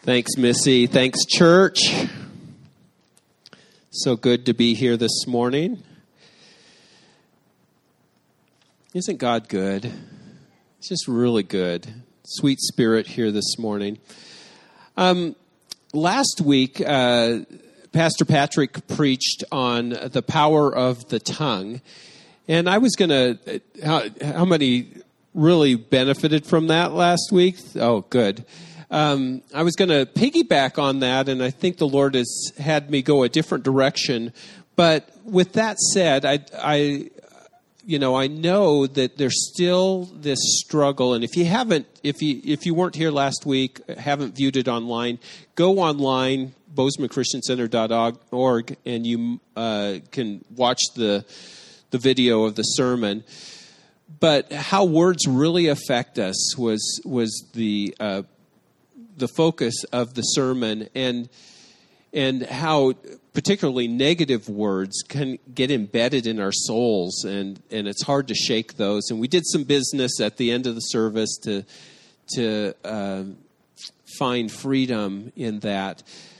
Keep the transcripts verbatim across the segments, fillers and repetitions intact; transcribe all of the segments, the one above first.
Thanks, Missy. Thanks, church. So good to be here this morning. Isn't God good? It's just really good. Sweet spirit here this morning. Um, last week, uh, Pastor Patrick preached on the power of the tongue. And I was going to, how, how many really benefited from that last week? Oh, good. Um, I was going to piggyback on that, and I think the Lord has had me go a different direction. But with that said, I, I, you know, I know that there's still this struggle. And if you haven't, if you if you weren't here last week, haven't viewed it online, go online, bozeman christian center dot org, and you uh, can watch the the video of the sermon. But how words really affect us was was the uh, the focus of the sermon, and and how particularly negative words can get embedded in our souls, and, and it's hard to shake those. And we did some business at the end of the service to to uh, find freedom in that.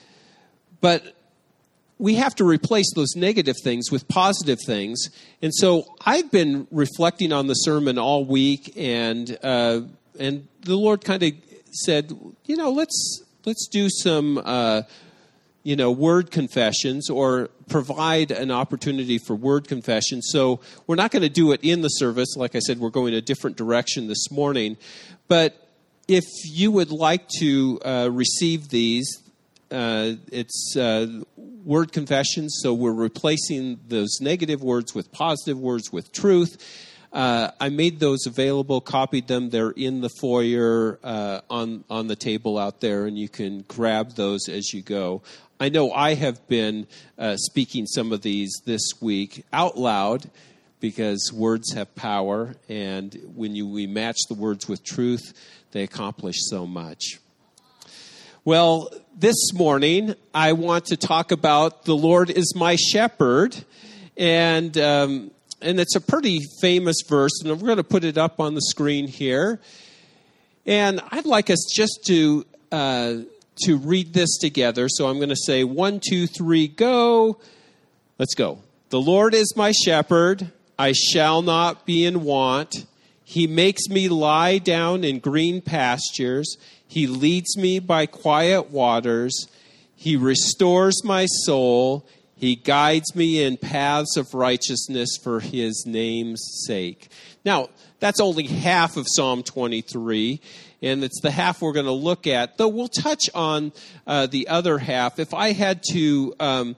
But we have to replace those negative things with positive things. And so I've been reflecting on the sermon all week, and uh, and the Lord kind of said, you know, let's let's do some, uh, you know, word confessions, or provide an opportunity for word confession. So we're not going to do it in the service. Like I said, we're going a different direction this morning. But if you would like to uh, receive these, uh, it's uh, word confessions. So we're replacing those negative words with positive words with truth. Uh, I made those available, copied them. They're in the foyer uh, on on the table out there, and you can grab those as you go. I know I have been uh, speaking some of these this week out loud, because words have power, and when you we match the words with truth, they accomplish so much. Well, this morning I want to talk about the Lord is my shepherd, and um, And it's a pretty famous verse, and we're going to put it up on the screen here. And I'd like us just to uh, to read this together. So I'm going to say one, two, three, go. Let's go. The Lord is my shepherd; I shall not be in want. He makes me lie down in green pastures. He leads me by quiet waters. He restores my soul. He guides me in paths of righteousness for his name's sake. Now, that's only half of Psalm twenty-three, and it's the half we're going to look at, though we'll touch on uh, the other half. If I had to um,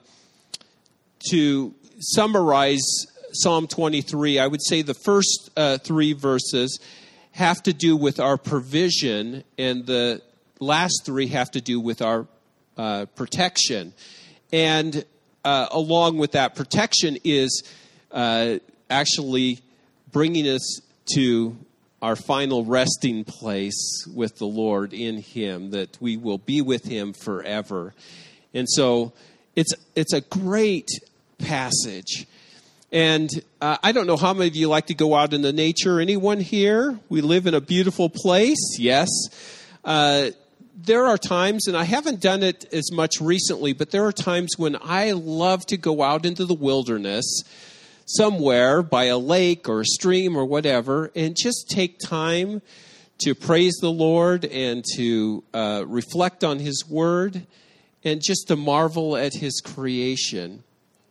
to summarize Psalm twenty-three, I would say the first uh, three verses have to do with our provision, and the last three have to do with our uh, protection. And Uh, along with that protection is uh, actually bringing us to our final resting place with the Lord in him, that we will be with him forever. And so it's it's a great passage. And uh, I don't know how many of you like to go out in the nature. Anyone here? We live in a beautiful place. Yes. Uh There are times, and I haven't done it as much recently, but there are times when I love to go out into the wilderness somewhere by a lake or a stream or whatever, and just take time to praise the Lord and to uh, reflect on his word, and just to marvel at his creation.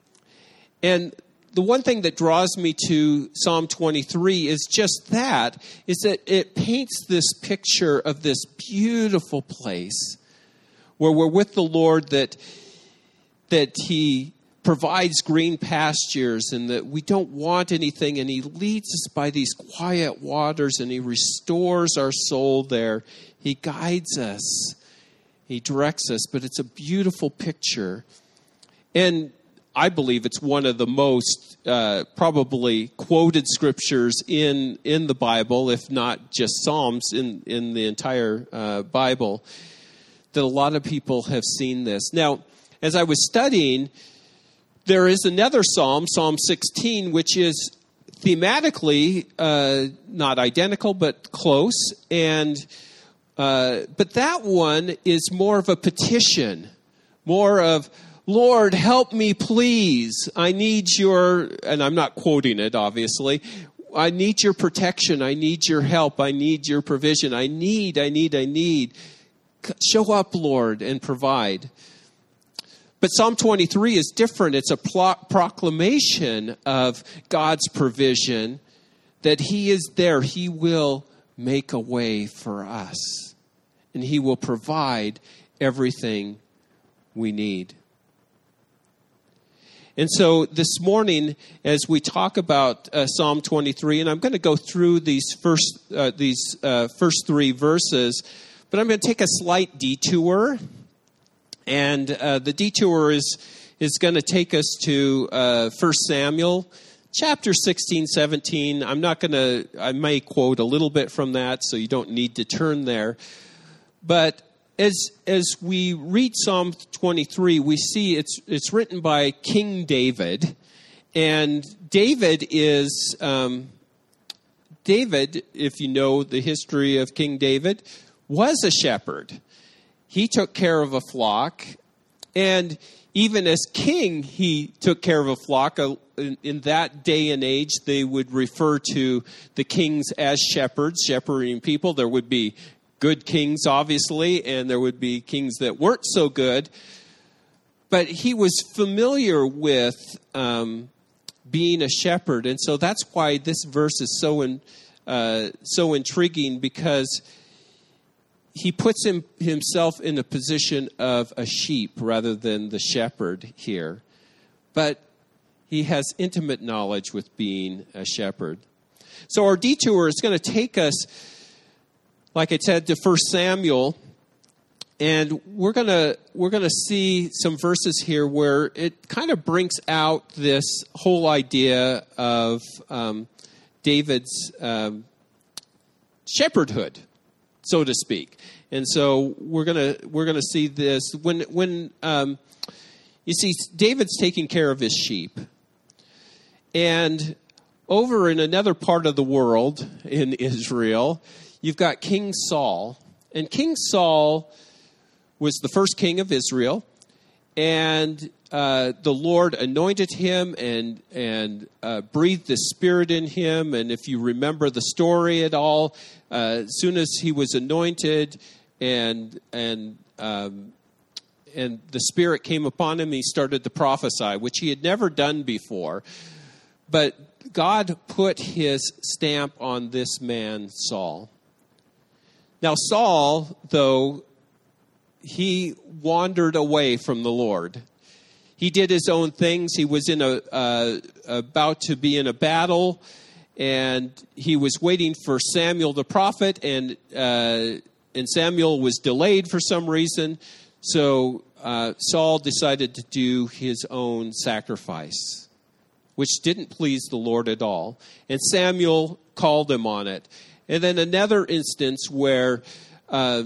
And the one thing that draws me to Psalm twenty-three is just that, is that it paints this picture of this beautiful place where we're with the Lord, that that he provides green pastures, and that we don't want anything, and he leads us by these quiet waters, and he restores our soul there. He guides us. He directs us, but it's a beautiful picture. And I believe it's one of the most uh, probably quoted scriptures in in the Bible, if not just Psalms, in, in the entire uh, Bible, that a lot of people have seen this. Now, as I was studying, there is another Psalm, Psalm sixteen, which is thematically uh, not identical, but close. And Uh, but that one is more of a petition, more of, Lord, help me, please. I need your, and I'm not quoting it, obviously. I need your protection. I need your help. I need your provision. I need, I need, I need. Show up, Lord, and provide. But Psalm twenty-three is different. It's a pro- proclamation of God's provision, that he is there. He will make a way for us, and he will provide everything we need. And so this morning, as we talk about uh, Psalm twenty-three, and I'm going to go through these first uh, these uh, first three verses, but I'm going to take a slight detour. And uh, the detour is is going to take us to uh, First Samuel, chapter sixteen, seventeen. I'm not going to, I may quote a little bit from that, so you don't need to turn there. But as as we read Psalm twenty-three, we see it's it's written by King David. And David is, um, David, if you know the history of King David, was a shepherd. He took care of a flock, and even as king, he took care of a flock. In that day and age, they would refer to the kings as shepherds, shepherding people. There would be good kings, obviously, and there would be kings that weren't so good. But he was familiar with um, being a shepherd, and so that's why this verse is so in, uh, so intriguing, because he puts him, himself in a position of a sheep rather than the shepherd here. But he has intimate knowledge with being a shepherd. So our detour is going to take us, like I said, to First Samuel. And we're going to we're going to see some verses here where it kind of brings out this whole idea of um, David's um, shepherdhood, so to speak. And so we're gonna we're gonna see this when when um, you see David's taking care of his sheep, and over in another part of the world in Israel, you've got King Saul, and King Saul was the first king of Israel, and uh, the Lord anointed him and and uh, breathed the Spirit in him. And if you remember the story at all, uh, as soon as he was anointed and and um, and the Spirit came upon him, he started to prophesy, which he had never done before. But God put his stamp on this man, Saul. Now, Saul, though, he wandered away from the Lord. He did his own things. He was in a uh, about to be in a battle, and he was waiting for Samuel the prophet, and uh, and Samuel was delayed for some reason. So uh, Saul decided to do his own sacrifice, which didn't please the Lord at all. And Samuel called him on it. And then another instance where uh,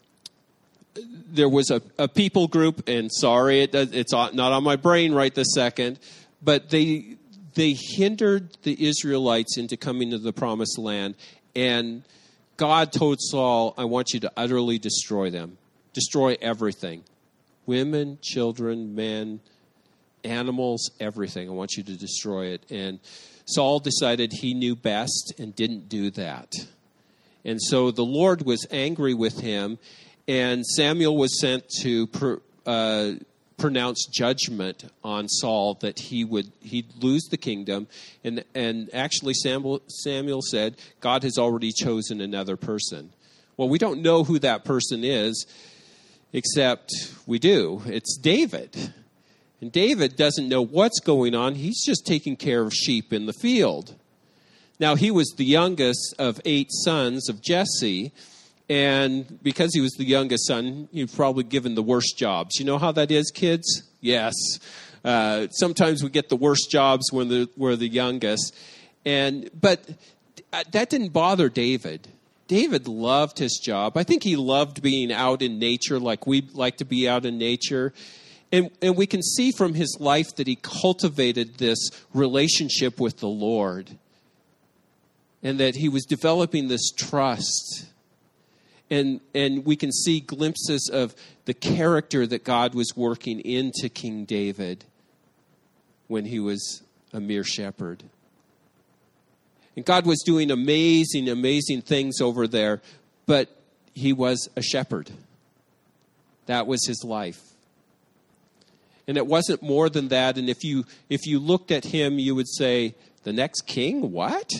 there was a, a people group, and sorry, it, it's not on my brain right this second, but they they hindered the Israelites into coming to the promised land. And God told Saul, I want you to utterly destroy them. Destroy everything. Women, children, men, animals, everything. I want you to destroy it. And Saul decided he knew best and didn't do that. And so the Lord was angry with him, and Samuel was sent to pr- uh, pronounce judgment on Saul, that he would he'd lose the kingdom. And and actually Samuel, Samuel said, God has already chosen another person. Well, we don't know who that person is, except we do. It's David. And David doesn't know what's going on. He's just taking care of sheep in the field. Now, he was the youngest of eight sons of Jesse, and because he was the youngest son, he was probably given the worst jobs. You know how that is, kids? Yes. Uh, sometimes we get the worst jobs when the, we're the youngest. And but that didn't bother David. David loved his job. I think he loved being out in nature like we like to be out in nature. And, and we can see from his life that he cultivated this relationship with the Lord, and that he was developing this trust. And and we can see glimpses of the character that God was working into King David when he was a mere shepherd. And God was doing amazing, amazing things over there, but he was a shepherd. That was his life. And it wasn't more than that. And if you if you looked at him, you would say, the next king? What?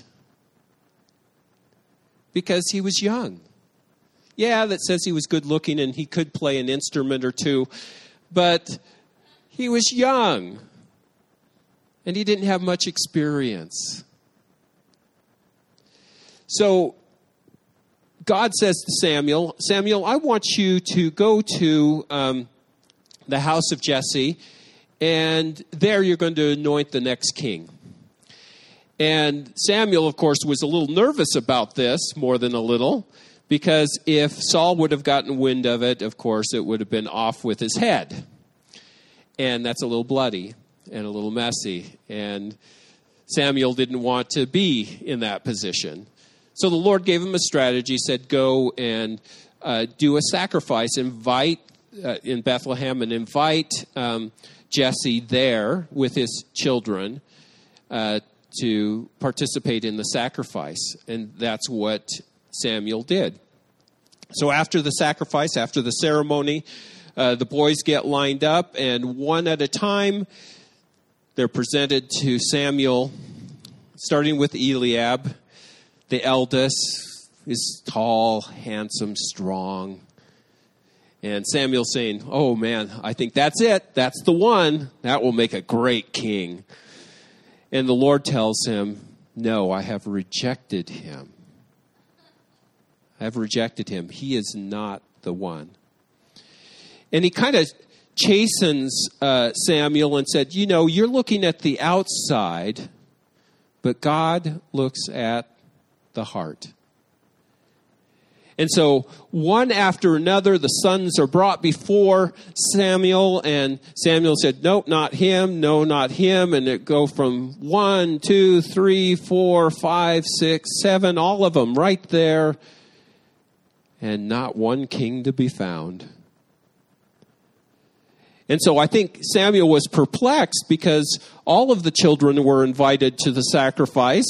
Because he was young. Yeah, that says he was good looking and he could play an instrument or two, but he was young and he didn't have much experience. So God says to Samuel, Samuel, I want you to go to um, the house of Jesse, and there you're going to anoint the next king. And Samuel, of course, was a little nervous about this, more than a little, because if Saul would have gotten wind of it, of course, it would have been off with his head. And that's a little bloody and a little messy. And Samuel didn't want to be in that position. So the Lord gave him a strategy, said, go and uh, do a sacrifice, invite uh, in Bethlehem, and invite um, Jesse there with his children uh, to participate in the sacrifice. And that's what Samuel did. So after the sacrifice, after the ceremony, uh, the boys get lined up, and one at a time, they're presented to Samuel, starting with Eliab. The eldest is tall, handsome, strong. And Samuel's saying, oh man, I think that's it. That's the one. That will make a great king. And the Lord tells him, no, I have rejected him. I have rejected him. He is not the one. And he kind of chastens uh, Samuel and said, you know, you're looking at the outside, but God looks at the heart. And so one after another, the sons are brought before Samuel, and Samuel said, no, not him, no, not him. And it go from one, two, three, four, five, six, seven, all of them right there. And not one king to be found. And so I think Samuel was perplexed because all of the children were invited to the sacrifice.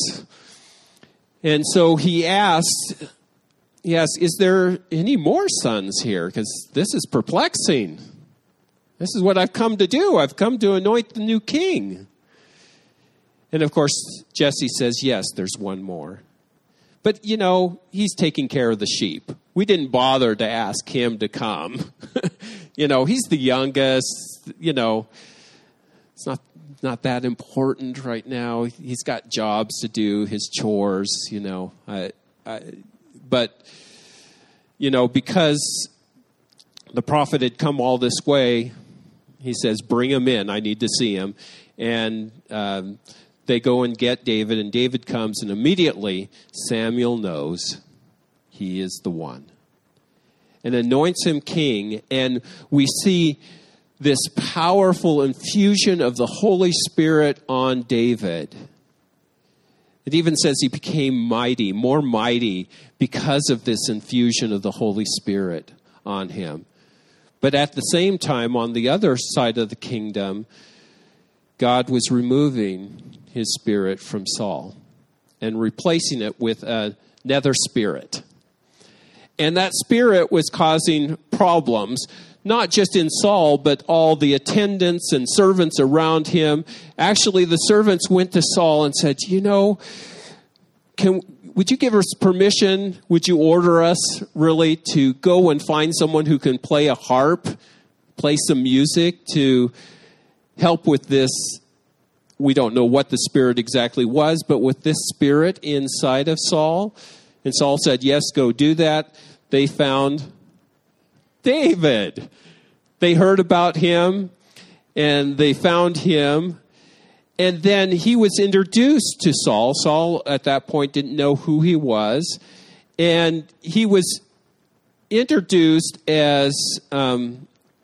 And so he asked, he asked, is there any more sons here? Because this is perplexing. This is what I've come to do. I've come to anoint the new king. And of course, Jesse says, yes, there's one more. But, you know, he's taking care of the sheep. We didn't bother to ask him to come. You know, he's the youngest. You know, it's not not that important right now. He's got jobs to do, his chores, you know. I, I, but, you know, because the prophet had come all this way, he says, bring him in. I need to see him. And um, they go and get David, and David comes, and immediately Samuel knows he is the one, and anoints him king. And we see this powerful infusion of the Holy Spirit on David. It even says he became mighty, more mighty, because of this infusion of the Holy Spirit on him. But at the same time, on the other side of the kingdom, God was removing his spirit from Saul and replacing it with another spirit. And that spirit was causing problems, not just in Saul, but all the attendants and servants around him. Actually, the servants went to Saul and said, you know, can would you give us permission? Would you order us really to go and find someone who can play a harp, play some music to help with this? We don't know what the spirit exactly was, but with this spirit inside of Saul. And Saul said, yes, go do that. They found David. They heard about him, and they found him. And then he was introduced to Saul. Saul, at that point, didn't know who he was. And he was introduced as um,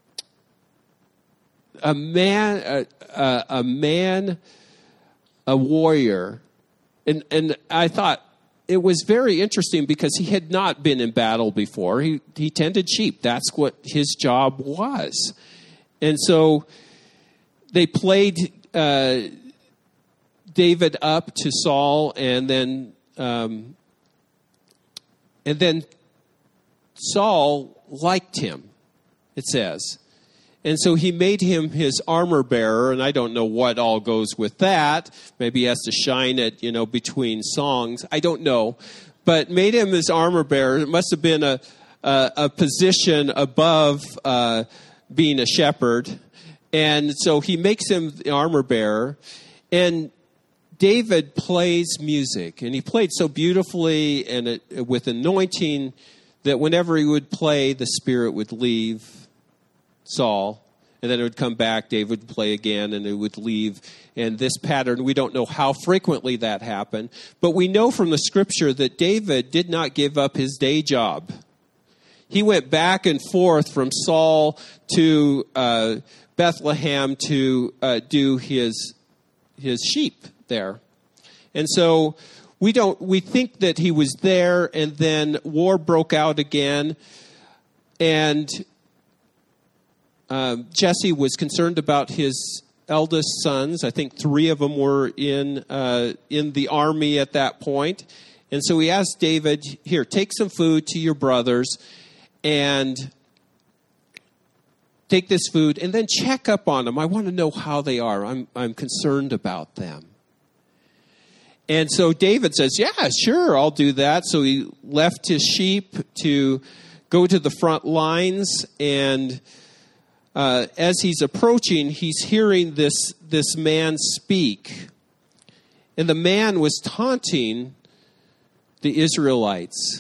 a man, a, a, a man, a warrior. And, and I thought, it was very interesting because he had not been in battle before. He he tended sheep. That's what his job was. And so they played uh, David up to Saul, and then um, and then Saul liked him, it says. And so he made him his armor bearer, and I don't know what all goes with that. Maybe he has to shine it, you know, between songs. I don't know. But made him his armor bearer. It must have been a a, a position above uh, being a shepherd. And so he makes him the armor bearer. And David plays music. And he played so beautifully and it, with anointing that whenever he would play, the Spirit would leave Saul, and then it would come back, David would play again, and it would leave. And this pattern, we don't know how frequently that happened, but we know from the scripture that David did not give up his day job. He went back and forth from Saul to uh, Bethlehem to uh, do his his sheep there. And so we don't we think that he was there, and then war broke out again, and Um, Jesse was concerned about his eldest sons. I think three of them were in uh, in the army at that point. And so he asked David, here, take some food to your brothers and take this food and then check up on them. I want to know how they are. I'm I'm concerned about them. And so David says, yeah, sure, I'll do that. So he left his sheep to go to the front lines, and Uh, as he's approaching, he's hearing this, this man speak. And the man was taunting the Israelites.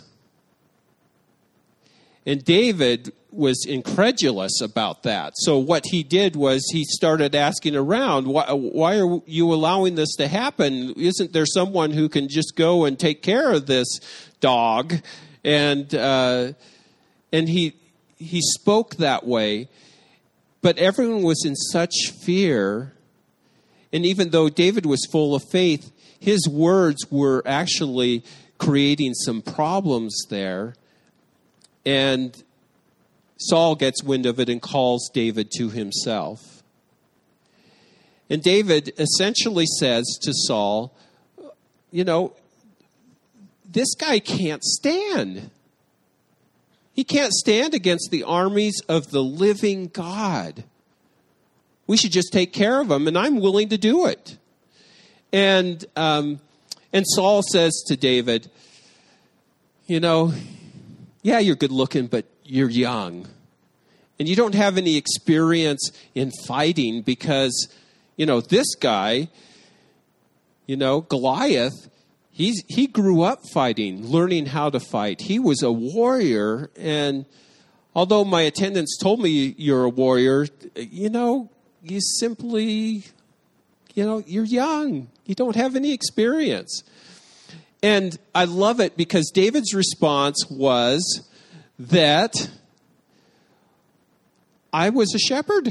And David was incredulous about that. So what he did was he started asking around, why, why are you allowing this to happen? Isn't there someone who can just go and take care of this dog? And uh, and he he spoke that way. But everyone was in such fear, and even though David was full of faith, his words were actually creating some problems there. And Saul gets wind of it and calls David to himself. And David essentially says to Saul, you know, this guy can't stand. He can't stand against the armies of the living God. We should just take care of him, and I'm willing to do it. And um, and Saul says to David, you know, yeah, you're good looking, but you're young. And you don't have any experience in fighting because, you know, this guy, you know, Goliath, He's, he grew up fighting, learning how to fight. He was a warrior, and although my attendants told me you're a warrior, you know, you simply, you know, you're young. You don't have any experience. And I love it because David's response was that I was a shepherd.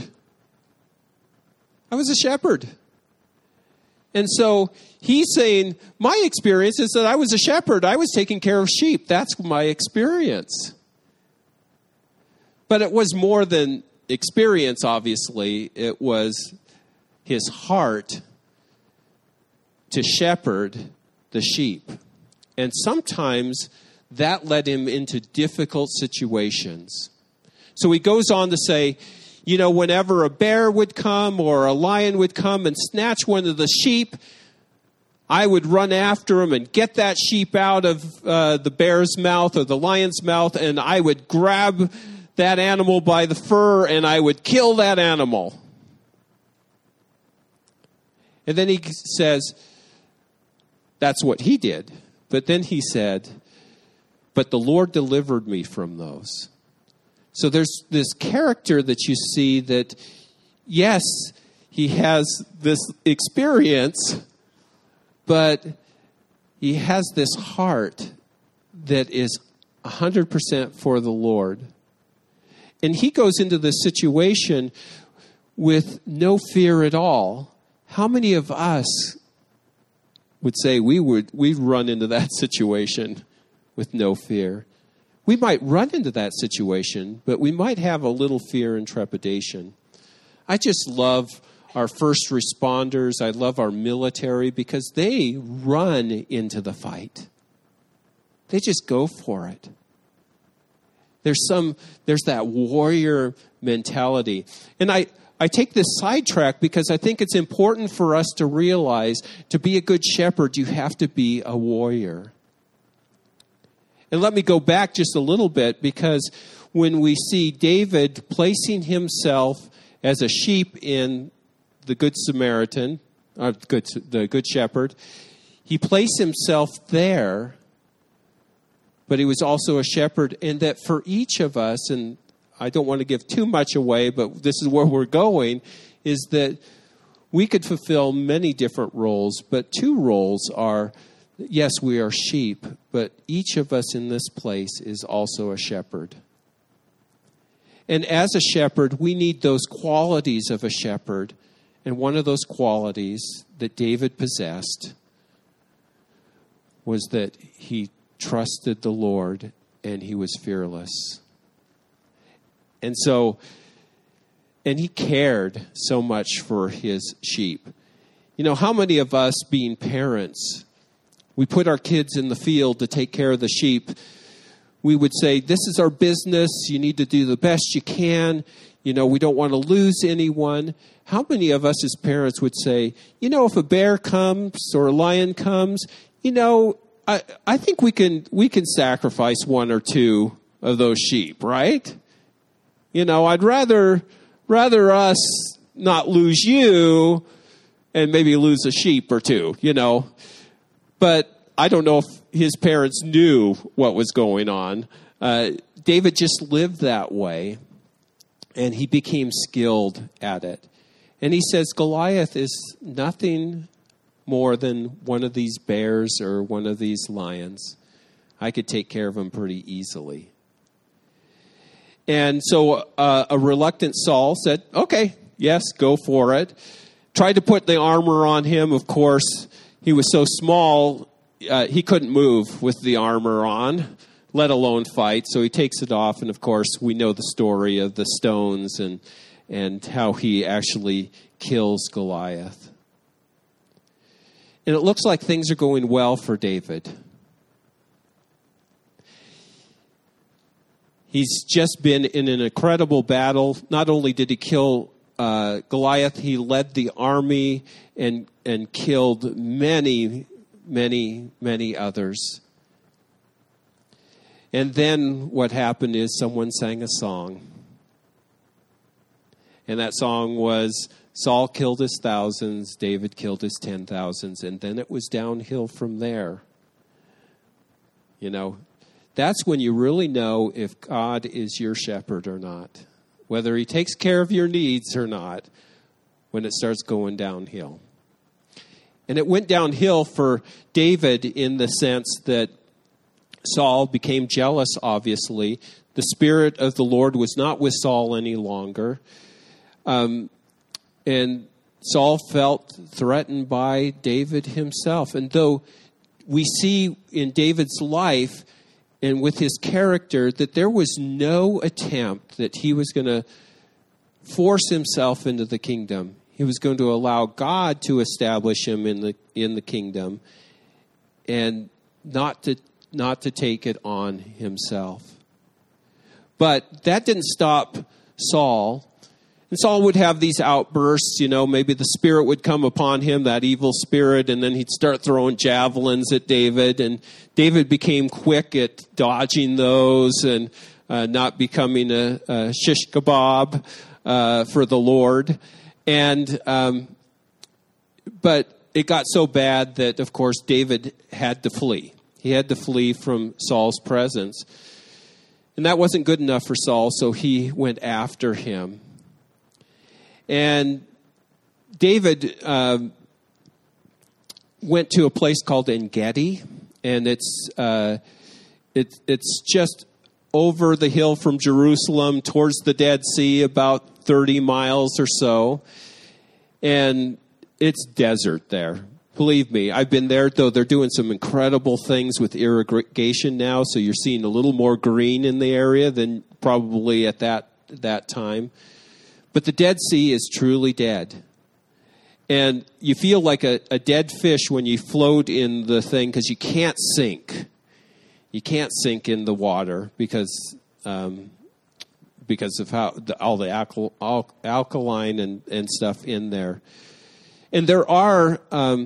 I was a shepherd. And so he's saying, my experience is that I was a shepherd. I was taking care of sheep. That's my experience. But it was more than experience, obviously. It was his heart to shepherd the sheep. And sometimes that led him into difficult situations. So he goes on to say, you know, whenever a bear would come or a lion would come and snatch one of the sheep, I would run after him and get that sheep out of uh, the bear's mouth or the lion's mouth, and I would grab that animal by the fur and I would kill that animal. And then he says, that's what he did. But then he said, but the Lord delivered me from those. So there's this character that you see that, yes, he has this experience, but he has this heart that is one hundred percent for the Lord. And he goes into this situation with no fear at all. How many of us would say we would we'd run into that situation with no fear. We might run into that situation, but we might have a little fear and trepidation. I just love our first responders. I love our military because they run into the fight. They just go for it. There's some, there's that warrior mentality. And I, I take this sidetrack because I think it's important for us to realize to be a good shepherd, you have to be a warrior. And let me go back just a little bit, because when we see David placing himself as a sheep in the Good Samaritan, uh, good, the Good Shepherd, he placed himself there, but he was also a shepherd, and that for each of us, and I don't want to give too much away, but this is where we're going, is that we could fulfill many different roles, but two roles are, yes, we are sheep, but each of us in this place is also a shepherd. And as a shepherd, we need those qualities of a shepherd. And one of those qualities that David possessed was that he trusted the Lord and he was fearless. And so, and he cared so much for his sheep. You know, how many of us being parents, we put our kids in the field to take care of the sheep. We would say, this is our business. You need to do the best you can. You know, we don't want to lose anyone. How many of us as parents would say, you know, if a bear comes or a lion comes, you know, I, I think we can we can sacrifice one or two of those sheep, right? You know, I'd rather rather us not lose you and maybe lose a sheep or two, you know. But I don't know if his parents knew what was going on. Uh, David just lived that way, and he became skilled at it. And he says Goliath is nothing more than one of these bears or one of these lions. I could take care of him pretty easily. And so uh, a reluctant Saul said, okay, yes, go for it. Tried to put the armor on him. Of course, he was so small, uh, he couldn't move with the armor on, let alone fight. So he takes it off. And of course, we know the story of the stones and and how he actually kills Goliath. And it looks like things are going well for David. He's just been in an incredible battle. Not only did he kill uh, Goliath, he led the army and and killed many, many, many others. And then what happened is someone sang a song. And that song was, Saul killed his thousands, David killed his ten thousands, and then it was downhill from there. You know, that's when you really know if God is your shepherd or not. Whether he takes care of your needs or not, when it starts going downhill. And it went downhill for David in the sense that Saul became jealous, obviously. The Spirit of the Lord was not with Saul any longer. Um, and Saul felt threatened by David himself. And though we see in David's life and with his character that there was no attempt that he was going to force himself into the kingdom. He was going to allow God to establish him in the in the kingdom and not to not to take it on himself. But that didn't stop Saul. And Saul would have these outbursts, you know, maybe the Spirit would come upon him, that evil spirit, and then he'd start throwing javelins at David. And David became quick at dodging those and uh, not becoming a, a shish kebab uh, for the Lord. And, um, but it got so bad that, of course, David had to flee. He had to flee from Saul's presence. And that wasn't good enough for Saul, so he went after him. And David uh, went to a place called En-Gedi, and it's uh, it, it's just over the hill from Jerusalem towards the Dead Sea, about thirty miles or so. And it's desert there. Believe me, I've been there, though they're doing some incredible things with irrigation now, so you're seeing a little more green in the area than probably at that that time. But the Dead Sea is truly dead. And you feel like a, a dead fish when you float in the thing because you can't sink. You can't sink in the water because um, because of how the, all the alkal, al, alkaline and, and stuff in there. And there are... Um,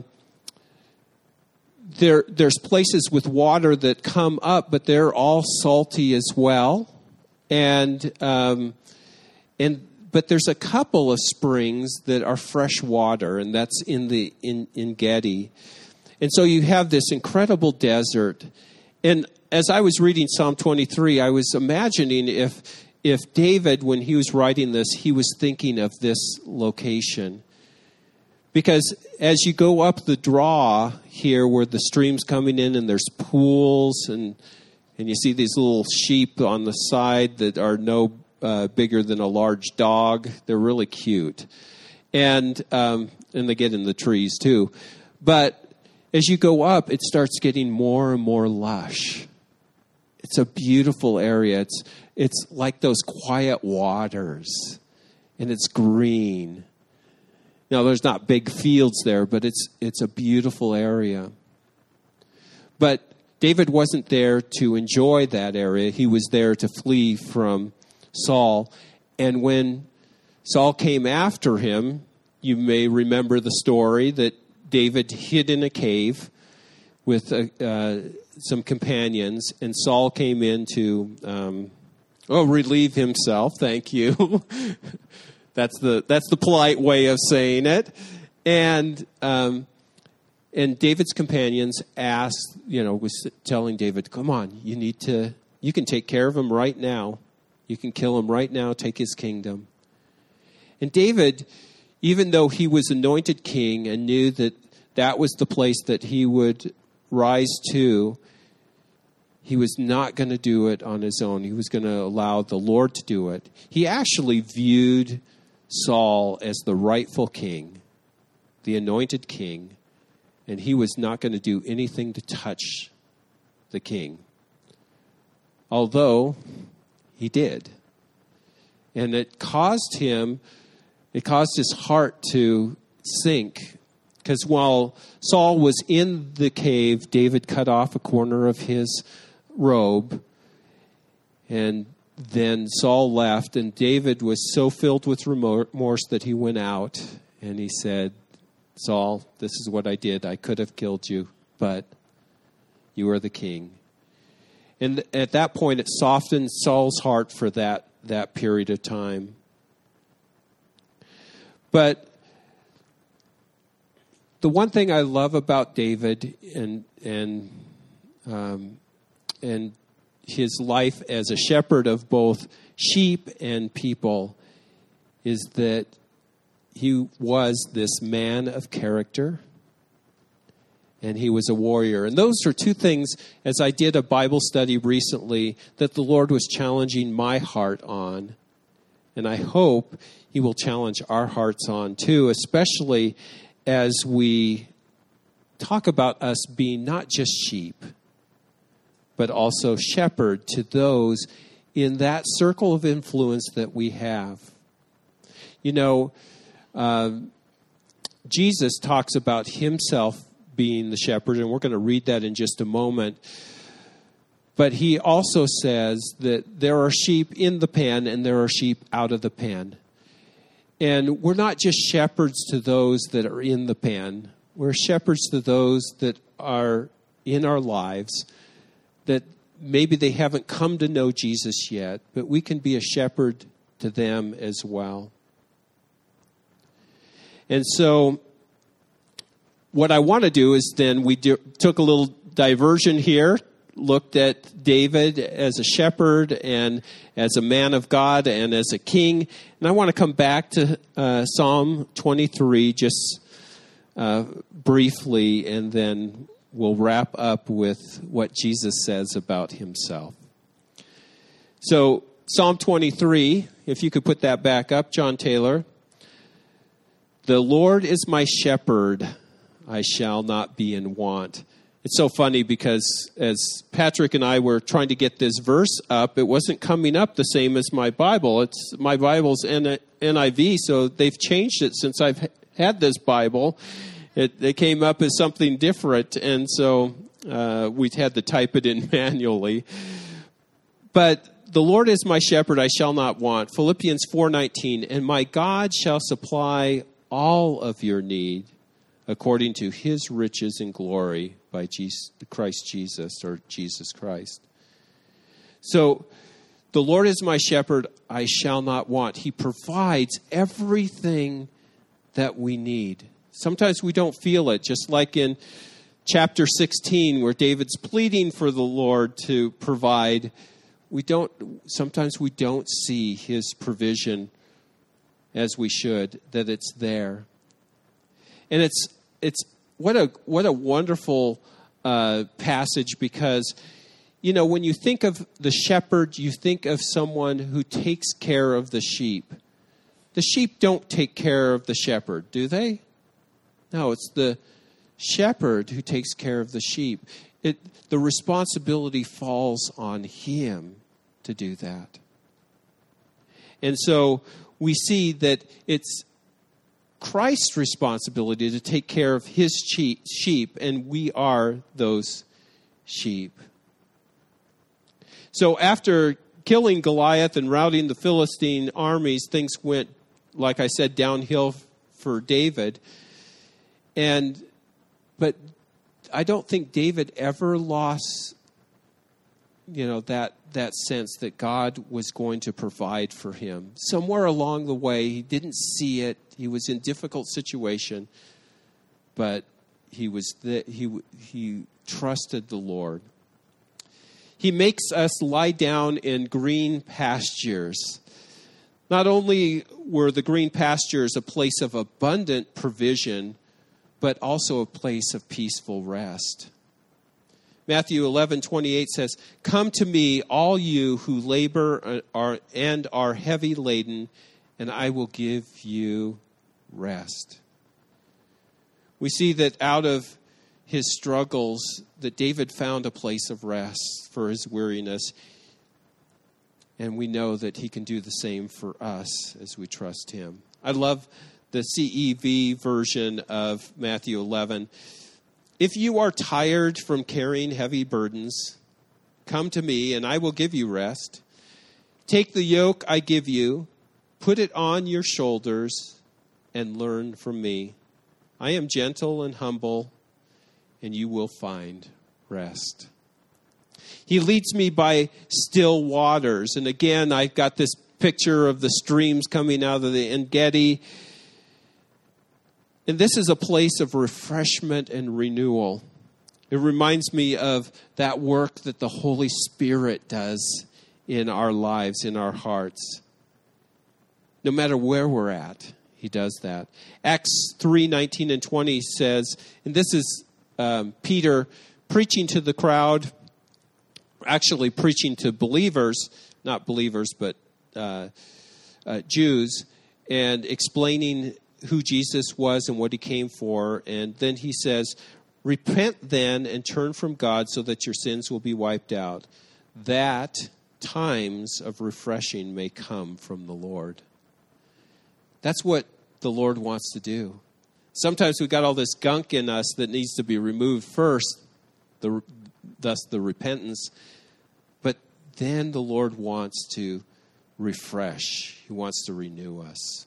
There, there's places with water that come up, but they're all salty as well, and um, and but there's a couple of springs that are fresh water, and that's in the in in Gedi, and so you have this incredible desert. And as I was reading Psalm twenty-three, I was imagining if if David, when he was writing this, he was thinking of this location. Because as you go up the draw here where the stream's coming in and there's pools and and you see these little sheep on the side that are no uh, bigger than a large dog. They're really cute. And um, and they get in the trees too. But as you go up, it starts getting more and more lush. It's a beautiful area. It's it's like those quiet waters. And it's green. Now, there's not big fields there, but it's it's a beautiful area. But David wasn't there to enjoy that area. He was there to flee from Saul. And when Saul came after him, you may remember the story that David hid in a cave with uh, uh, some companions, and Saul came in to, um, oh, relieve himself. Thank you. That's the that's the polite way of saying it. And um, and David's companions asked, you know, was telling David, come on, you need to, you can take care of him right now. You can kill him right now, take his kingdom. And David, even though he was anointed king and knew that that was the place that he would rise to, he was not going to do it on his own. He was going to allow the Lord to do it. He actually viewed Saul as the rightful king, the anointed king, and he was not going to do anything to touch the king. Although he did. And it caused him, it caused his heart to sink. Because while Saul was in the cave, David cut off a corner of his robe, and then Saul left, and David was so filled with remorse that he went out, and he said, Saul, this is what I did. I could have killed you, but you are the king. And at that point, it softened Saul's heart for that, that period of time. But the one thing I love about David and and um, and his life as a shepherd of both sheep and people is that he was this man of character and he was a warrior. And those are two things, as I did a Bible study recently, that the Lord was challenging my heart on. And I hope he will challenge our hearts on too, especially as we talk about us being not just sheep, but also shepherd to those in that circle of influence that we have. You know, uh, Jesus talks about himself being the shepherd, and we're going to read that in just a moment. But he also says that there are sheep in the pen and there are sheep out of the pen. And we're not just shepherds to those that are in the pen. We're shepherds to those that are in our lives, that maybe they haven't come to know Jesus yet, but we can be a shepherd to them as well. And so what I want to do is then we do, took a little diversion here, looked at David as a shepherd and as a man of God and as a king. And I want to come back to uh, Psalm twenty-three just uh, briefly, and then we'll wrap up with what Jesus says about himself. So Psalm twenty-three, if you could put that back up, John Taylor. The Lord is my shepherd. I shall not be in want. It's so funny because as Patrick and I were trying to get this verse up, it wasn't coming up the same as my Bible. It's my Bible's N I V, so they've changed it since I've had this Bible. It, it came up as something different, and so uh, we had to type it in manually. But the Lord is my shepherd, I shall not want. Philippians four nineteen, and my God shall supply all of your need according to his riches and glory by Jesus, Christ Jesus, or Jesus Christ. So the Lord is my shepherd, I shall not want. He provides everything that we need. Sometimes we don't feel it, just like in chapter sixteen, where David's pleading for the Lord to provide. We don't, sometimes we don't see his provision as we should, that it's there. And it's, it's, what a, what a wonderful uh, passage, because, you know, when you think of the shepherd, you think of someone who takes care of the sheep. The sheep don't take care of the shepherd, do they? No, it's the shepherd who takes care of the sheep. It, the responsibility falls on him to do that. And so we see that it's Christ's responsibility to take care of his sheep, and we are those sheep. So after killing Goliath and routing the Philistine armies, things went, like I said, downhill for David. And but I don't think David ever lost, you know, that that sense that God was going to provide for him. Somewhere along the way, he didn't see it. He was in a difficult situation, but he was the, he he trusted the Lord. He makes us lie down in green pastures. Not only were the green pastures a place of abundant provision, but also a place of peaceful rest. Matthew eleven twenty-eight says, "Come to me, all you who labor are, and are heavy laden, and I will give you rest." We see that out of his struggles, that David found a place of rest for his weariness. And we know that he can do the same for us as we trust him. I love the C E V version of Matthew eleven. "If you are tired from carrying heavy burdens, come to me and I will give you rest. Take the yoke I give you, put it on your shoulders, and learn from me. I am gentle and humble, and you will find rest. He leads me by still waters." And again, I've got this picture of the streams coming out of the En-Gedi. And this is a place of refreshment and renewal. It reminds me of that work that the Holy Spirit does in our lives, in our hearts. No matter where we're at, he does that. Acts three nineteen and twenty says, and this is um, Peter preaching to the crowd, actually preaching to believers, not believers, but uh, uh, Jews, and explaining who Jesus was and what he came for. And then he says, "Repent then and turn from God so that your sins will be wiped out, that times of refreshing may come from the Lord." That's what the Lord wants to do. Sometimes we've got all this gunk in us that needs to be removed first, the, thus the repentance. But then the Lord wants to refresh. He wants to renew us.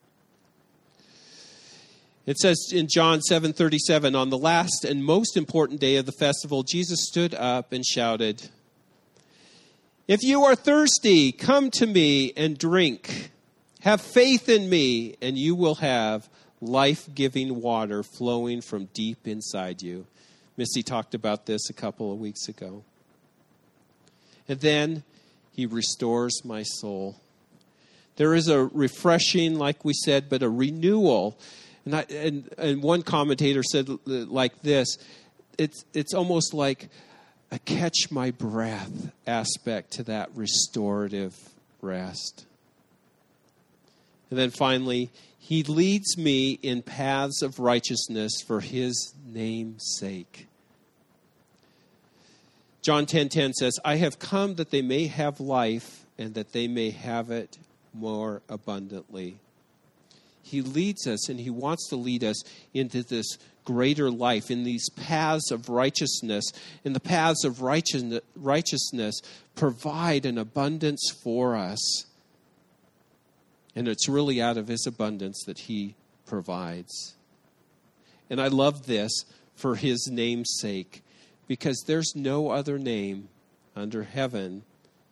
It says in John seven thirty-seven, "On the last and most important day of the festival, Jesus stood up and shouted, 'If you are thirsty, come to me and drink. Have faith in me, and you will have life-giving water flowing from deep inside you.'" Missy talked about this a couple of weeks ago. And then he restores my soul. There is a refreshing, like we said, but a renewal. And, I, and and one commentator said like this, it's it's almost like a catch my breath aspect to that restorative rest. And then finally, He leads me in paths of righteousness for his name's sake. John ten ten says, I have come that they may have life and that they may have it more abundantly. He leads us, and he wants to lead us into this greater life, in these paths of righteousness. And the paths of righteousness provide an abundance for us. And it's really out of his abundance that he provides. And I love this for his name's sake, because there's no other name under heaven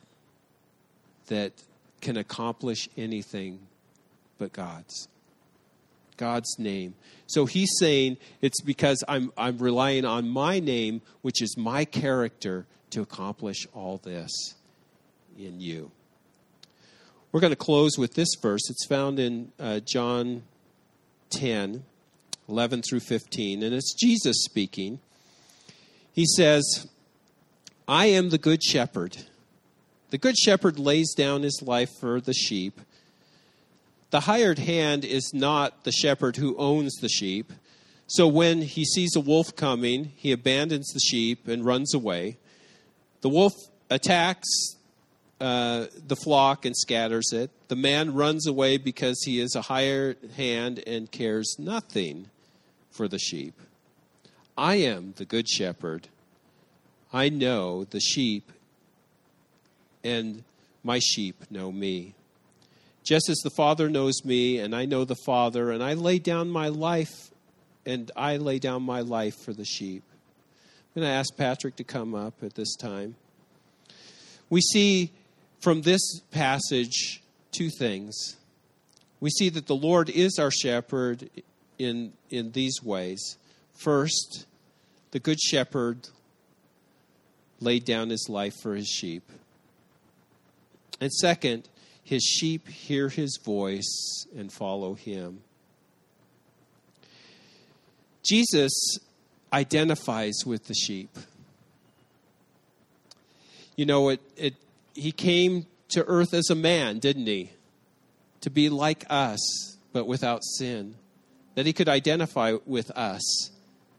that can accomplish anything but God's. God's name. So he's saying it's because I'm I'm relying on my name, which is my character, to accomplish all this in you. We're going to close with this verse. It's found in uh, John ten, eleven through fifteen, and it's Jesus speaking. He says, I am the good shepherd. The good shepherd lays down his life for the sheep. The hired hand is not the shepherd who owns the sheep. So when he sees a wolf coming, he abandons the sheep and runs away. The wolf attacks uh, the flock and scatters it. The man runs away because he is a hired hand and cares nothing for the sheep. I am the good shepherd. I know the sheep, and my sheep know me. Just as the Father knows me, and I know the Father, and I lay down my life, and I lay down my life for the sheep. I'm going to ask Patrick to come up at this time. We see from this passage two things. We see that the Lord is our shepherd in, in these ways. First, the good shepherd laid down his life for his sheep. And second, his sheep hear his voice and follow him. Jesus identifies with the sheep. You know, it, it, he came to earth as a man, didn't he? To be like us, but without sin. That he could identify with us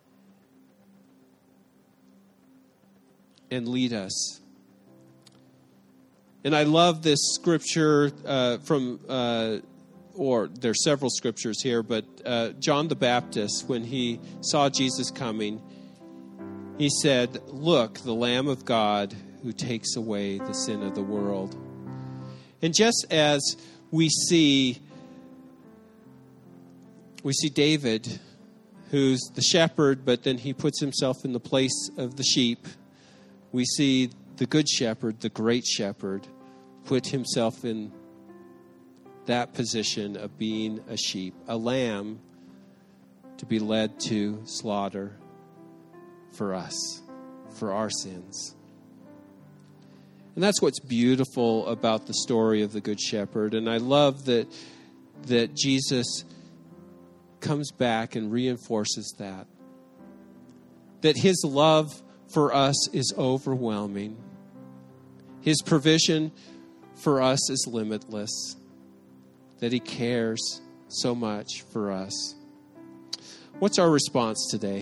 and lead us. And I love this scripture uh, from, uh, or there's several scriptures here, but uh, John the Baptist, when he saw Jesus coming, he said, look, the Lamb of God who takes away the sin of the world. And just as we see, we see David, who's the shepherd, but then he puts himself in the place of the sheep. We see the good shepherd, the great shepherd, put himself in that position of being a sheep, a lamb to be led to slaughter for us, for our sins. And that's what's beautiful about the story of the Good Shepherd. And I love that that Jesus comes back and reinforces that. That his love for us is overwhelming. His provision for us is limitless. That he cares so much for us. What's our response today?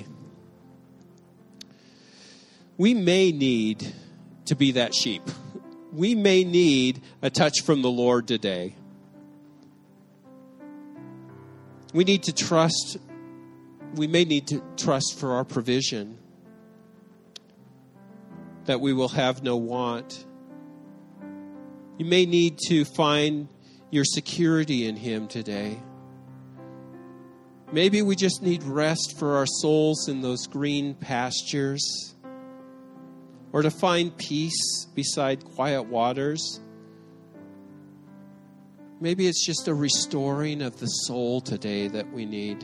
We may need to be that sheep. We may need a touch from the Lord today. We need to trust. We may need to trust for our provision. That we will have no want. You may need to find your security in him today. Maybe we just need rest for our souls in those green pastures. Or to find peace beside quiet waters. Maybe it's just a restoring of the soul today that we need.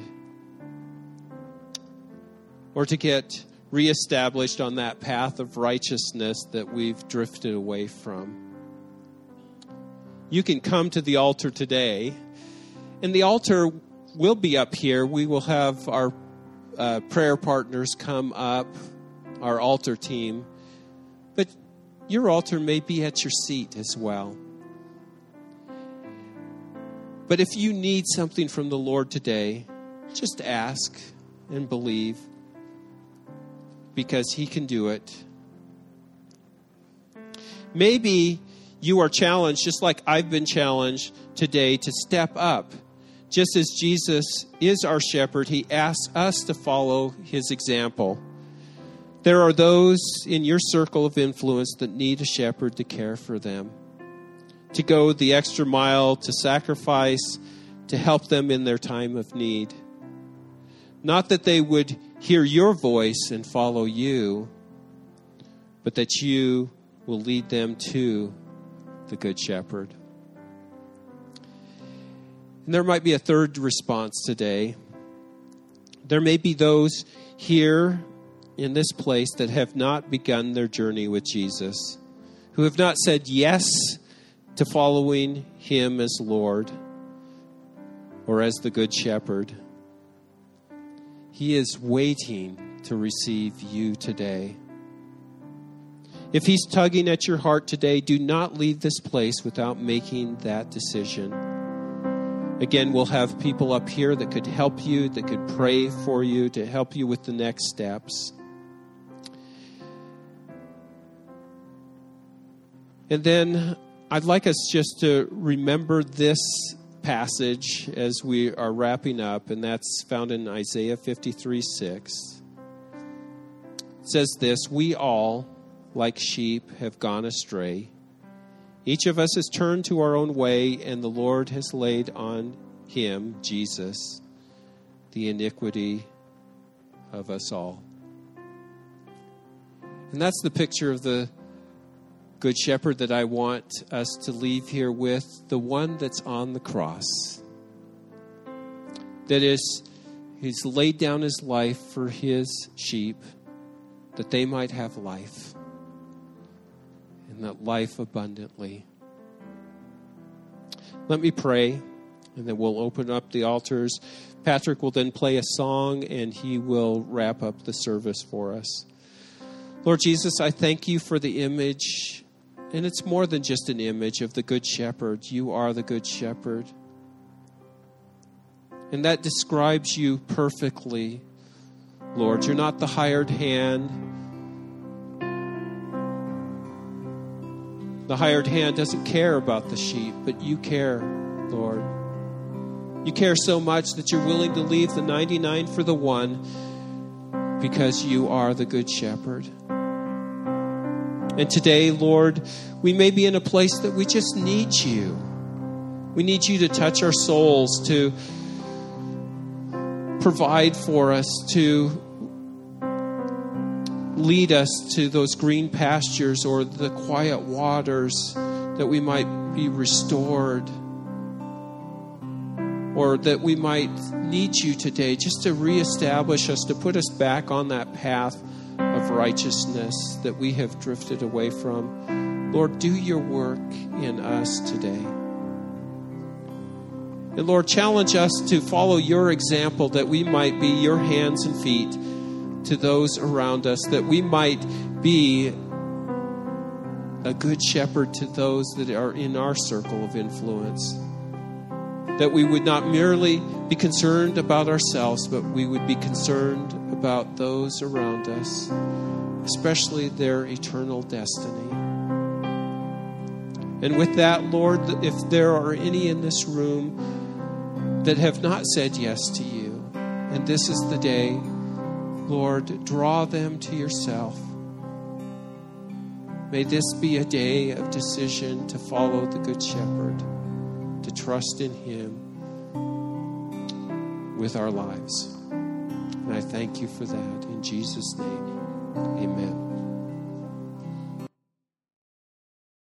Or to get reestablished on that path of righteousness that we've drifted away from. You can come to the altar today. And the altar will be up here. We will have our uh, prayer partners come up, our altar team. But your altar may be at your seat as well. But if you need something from the Lord today, just ask and believe, because he can do it. Maybe you are challenged, just like I've been challenged today, to step up. Just as Jesus is our shepherd, he asks us to follow his example. There are those in your circle of influence that need a shepherd to care for them, to go the extra mile, to sacrifice, to help them in their time of need. Not that they would hear your voice and follow you, but that you will lead them to the Good Shepherd. And there might be a third response today. There may be those here in this place that have not begun their journey with Jesus, who have not said yes to following him as Lord or as the Good Shepherd. He is waiting to receive you today. If he's tugging at your heart today, do not leave this place without making that decision. Again, we'll have people up here that could help you, that could pray for you, to help you with the next steps. And then I'd like us just to remember this passage as we are wrapping up, and that's found in Isaiah fifty-three six. It says this: "We all, like sheep, have gone astray. Each of us has turned to our own way, and the Lord has laid on him," Jesus, "the iniquity of us all." And that's the picture of the Good Shepherd that I want us to leave here with, the one that's on the cross. That is, he's laid down his life for his sheep, that they might have life, and that life abundantly. Let me pray, and then we'll open up the altars. Patrick will then play a song, and he will wrap up the service for us. Lord Jesus, I thank you for the image. And it's more than just an image of the Good Shepherd. You are the Good Shepherd. And that describes you perfectly, Lord. You're not the hired hand. The hired hand doesn't care about the sheep, but you care, Lord. You care so much that you're willing to leave the ninety-nine for the one, because you are the Good Shepherd. And today, Lord, we may be in a place that we just need you. We need you to touch our souls, to provide for us, to lead us to those green pastures or the quiet waters, that we might be restored, or that we might need you today just to reestablish us, to put us back on that path of righteousness that we have drifted away from. Lord, do your work in us today. And Lord, challenge us to follow your example, that we might be your hands and feet to those around us, that we might be a good shepherd to those that are in our circle of influence. That we would not merely be concerned about ourselves, but we would be concerned about those around us, especially their eternal destiny. And with that, Lord, if there are any in this room that have not said yes to you, and this is the day, Lord, draw them to yourself. May this be a day of decision to follow the Good Shepherd, to trust in him with our lives. And I thank you for that. In Jesus' name, amen.